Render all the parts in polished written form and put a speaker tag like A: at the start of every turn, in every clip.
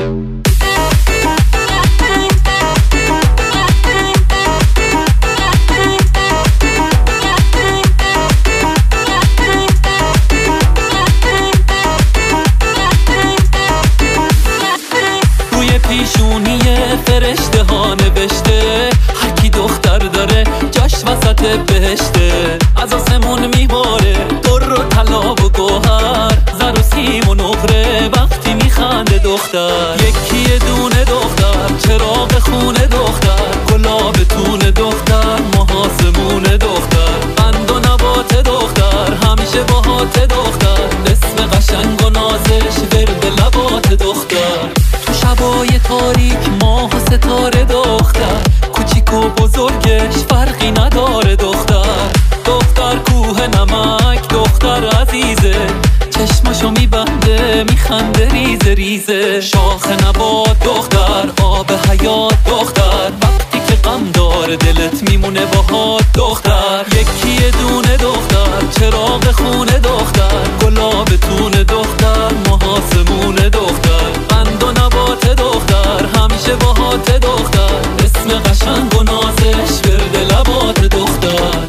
A: پیشونی فرشته ها نوشته هر کی دختر داره جاش وسط بهشته. از آسمون میباره در و طلا و گوهر، زر و سیم و نقره وقتی میخنده دختر. یکی دونه دختر، چراغ خونه دختر، گلابتون دختر، محاسمون دختر، قند و نبات دختر، همیشه باهات دختر، اسم قشنگ و نازش ورد لبات دختر. شبای تاریک ماه و ستاره دختر، کوچیک و بزرگش فرقی نداره دختر. دختر کوه نمک دختر عزیزه، چشمشو میبنده میخنده ریزه ریزه. شاخ نبات دختر، آب حیات دختر، وقتی که غم داره دلت میمونه باهات دختر. یکی دونه دختر، چراغ خونه دختر، گلابتون دختر، محاسمون دختر، قند و نبات دختر، همیشه باهات دختر، اسم قشنگ و نازش ورد لبات دختر.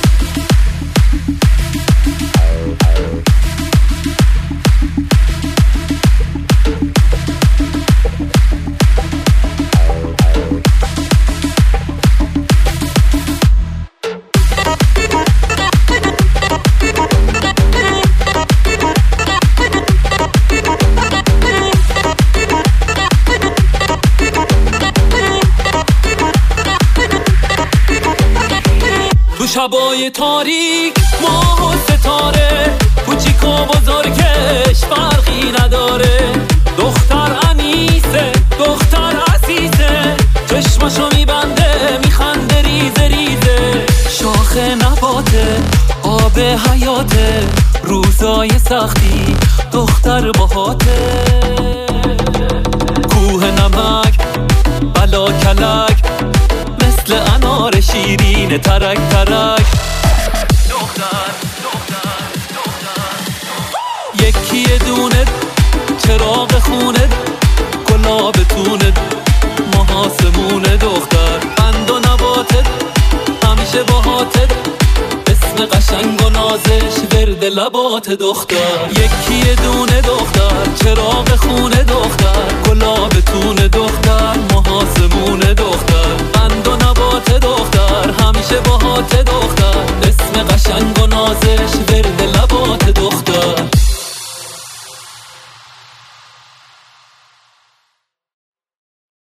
A: تو شبای تاریک ماه و ستاره، کوچیک و بزرگش فرقی نداره. دختر انیسه دختر عزیزه، چشمشو میبنده میخنده ریزه ریزه. شاخ نباته آب حیاته، روزای سختی دختر باهاته. کوه نمک بلا کلک، مثل انار شیرین ترک ترک. دختر دختر دختر یکی دونه، چراغ خونه، گلابتون، محاسمون دختر، قند و نباتت، همیشه باهاتت، اسم قشنگ و نازش ورد لبات دختر. یکی دونه دختر، چراغ خونه دختر، گلابتون دختر، محاسمون دختر، قند و نبات دختر، همیشه باهات